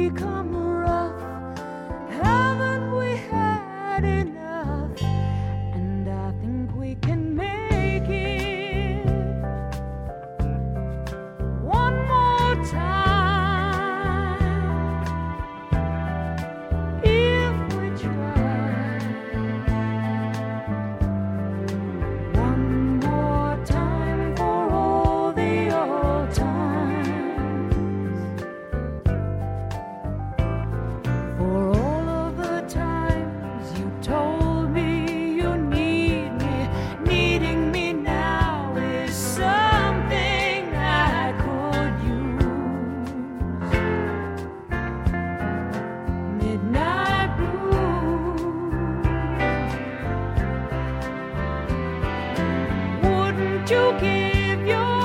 become rough? Haven't we had enough? And I think we can make it one more time if we try. One more time for all the old times, for all of the times you told me you need me. Needing me now is something I could use. Midnight blue. Wouldn't you give your